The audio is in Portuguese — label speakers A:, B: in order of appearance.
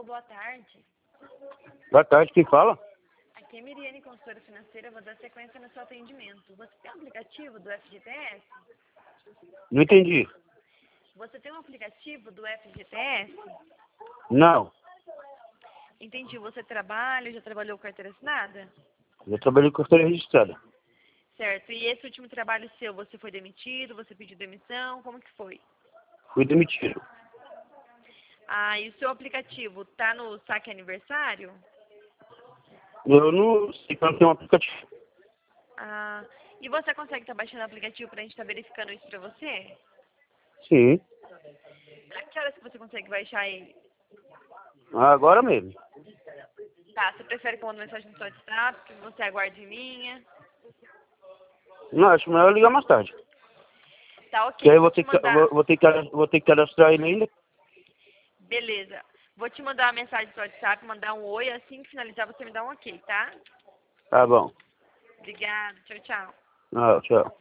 A: boa tarde.
B: Boa tarde, quem fala?
A: Aqui é Miriane, consultora financeira. Vou dar sequência no seu atendimento. Você tem um aplicativo do FGTS?
B: Não entendi.
A: Você tem um aplicativo do FGTS?
B: Não,
A: Entendi. Você trabalha, já trabalhou com carteira assinada?
B: eu trabalhei com carteira registrada.
A: Certo. E esse último trabalho seu, você foi demitido? Você pediu demissão? Como que foi?
B: Fui demitido.
A: Ah, e o seu aplicativo tá no saque aniversário?
B: Eu não sei que eu não tenho um aplicativo.
A: Ah, e você consegue estar baixando o aplicativo pra gente estar verificando isso pra você?
B: Sim,
A: A que horas que você consegue baixar ele?
B: agora mesmo.
A: Tá, você prefere que eu mande mensagem no seu WhatsApp, que você aguarde em linha?
B: Não, acho melhor ligar mais tarde.
A: Tá,
B: Que
A: ok.
B: aí eu
A: Vou te mandar.
B: vou ter que cadastrar ele ainda.
A: Beleza. Vou te mandar uma mensagem no seu WhatsApp, mandar um oi. Assim que finalizar, você me dá um ok, tá?
B: Tá bom.
A: Obrigada. Tchau, tchau.
B: Tchau.